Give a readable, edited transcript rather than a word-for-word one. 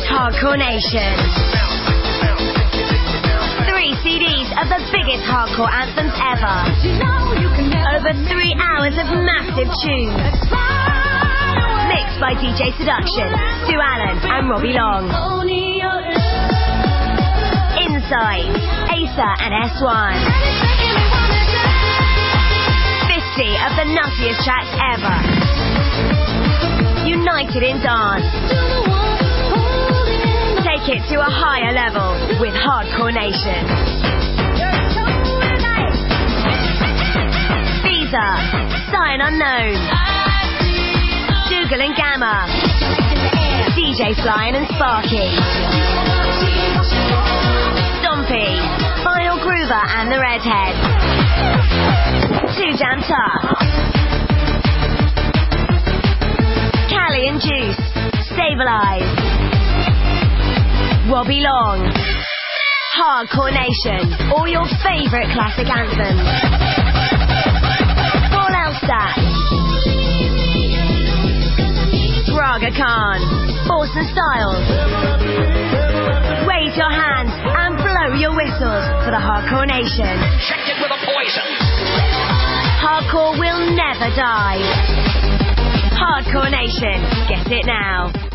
Hardcore Nation. 3 CDs of the biggest hardcore anthems ever. Over 3 hours of massive tunes. Mixed by DJ Seduction, Stu Allen and Robbie Long. Inside, Asa and S1. 50 of the nuttiest tracks ever. United in dance. Take it to a higher level with Hardcore Nation. Visa, Sign Unknown, Dougal and Gamma, DJ Flyin and Sparky, Stompy, Final Groover and the Redhead, Too Damn Tough, Callie and Juice, Stabilize, Robbie Long. Hardcore Nation, all your favourite classic anthems. Paul Elstak, Braga Khan, Orson Styles. Wave your hands and blow your whistles for the Hardcore Nation. Injected with a poison. Hardcore will never die. Hardcore Nation, get it now.